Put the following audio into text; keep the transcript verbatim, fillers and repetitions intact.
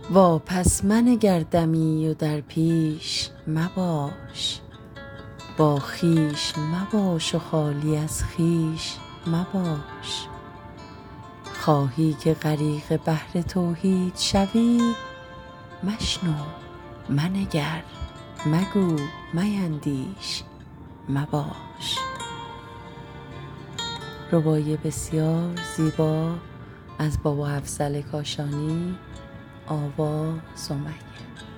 واپس منگر دمی و در پیش مباش، با خویش مباش و خالی از خویش مباش. خواهی که غریق بحر توحید شوی، مشنو منگر مگو میندیش مباش. رباعی بسیار زیبا از بابا افضل کاشانی. آوا سمیه.